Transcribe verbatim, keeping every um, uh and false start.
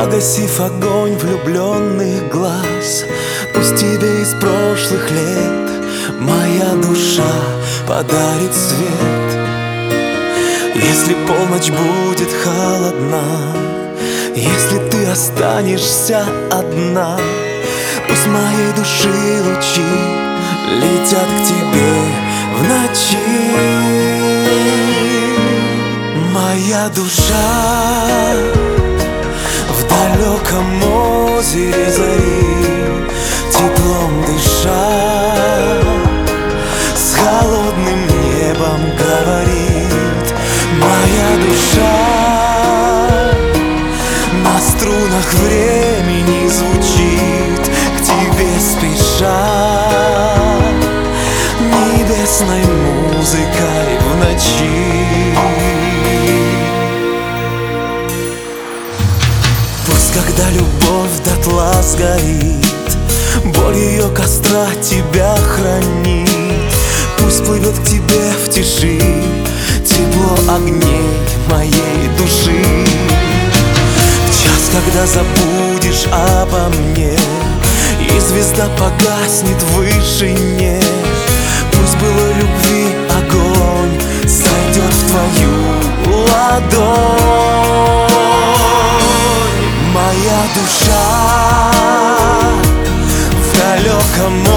Погасив огонь влюбленных глаз, пусть тебе из прошлых лет моя душа подарит свет. Если полночь будет холодна, если ты останешься одна, пусть моей души лучи летят к тебе в ночи. Моя душа в далеком озере зари, теплом дыша, с холодным небом говорит. Моя душа на струнах времени звучит, к тебе спеша, небесной музыкой в ночи. Пусть, когда любовь дотла сгорит, боль ее костра тебя хранит. Пусть плывет к тебе в тиши тепло огней моей души. В час, когда забудешь обо мне, и звезда погаснет в вышине, пусть былой любви огонь сойдет в твою ладонь. Моя душа в далеком